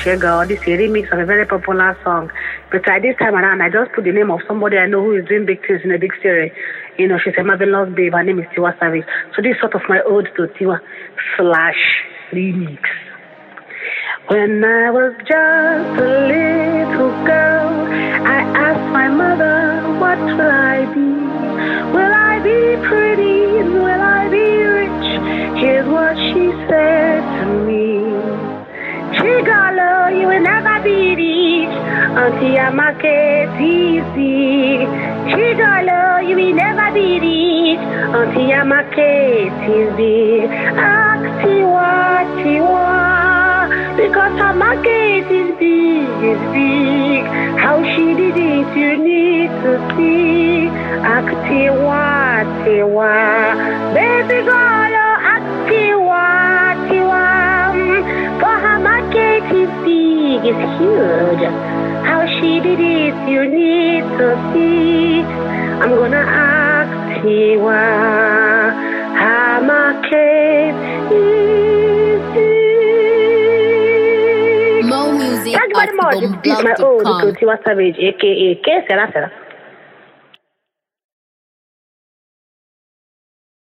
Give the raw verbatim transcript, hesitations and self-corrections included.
Sugar, or this a remix of a very popular song. But at this time around, I just put the name of somebody I know who is doing big things in a big series. You know, she's a marvelous babe. Her name is Tiwa Savage. So this is sort of my ode to Tiwa slash remix. When I was just a little girl, I asked my mother, what will I be? Will I be pretty? Will I be rich? Here's what she said to me. Chigalo, you will never be rich until you make it easy. Chigalo, you will never be rich until you make it easy. Ask Tiwa, Tiwa. Because her market is big, is big. How she did it, you need to see. Ask Tiwa, Tiwa. Baby girl, ask Tiwa, Tiwa. For her market is big, is huge. How she did it, you need to see. I'm gonna ask Tiwa. Her market is big. More music Thank you very much. This is my old Tiwa Savage, aka K Será Será.